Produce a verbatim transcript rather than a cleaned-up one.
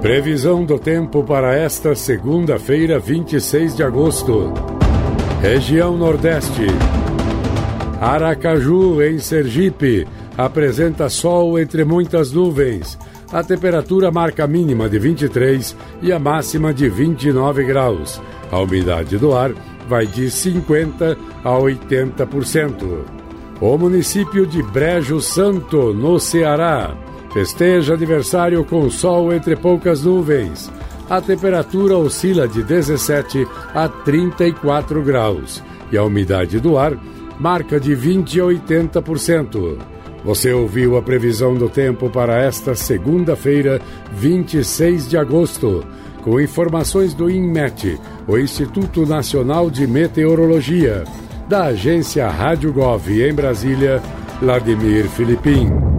Previsão do tempo para esta segunda-feira, vinte e seis de agosto. Região Nordeste. Aracaju, em Sergipe, apresenta sol entre muitas nuvens. A temperatura marca a mínima de vinte e três e a máxima de vinte e nove graus. A umidade do ar vai de cinquenta a oitenta por cento. O município de Brejo Santo, no Ceará, festeja aniversário com sol entre poucas nuvens. A temperatura oscila de dezessete a trinta e quatro graus e a umidade do ar marca de vinte a oitenta por cento. Você ouviu a previsão do tempo para esta segunda-feira, vinte e seis de agosto, com informações do INMET, o Instituto Nacional de Meteorologia, da agência Rádio Gov em Brasília, Vladimir Filipim.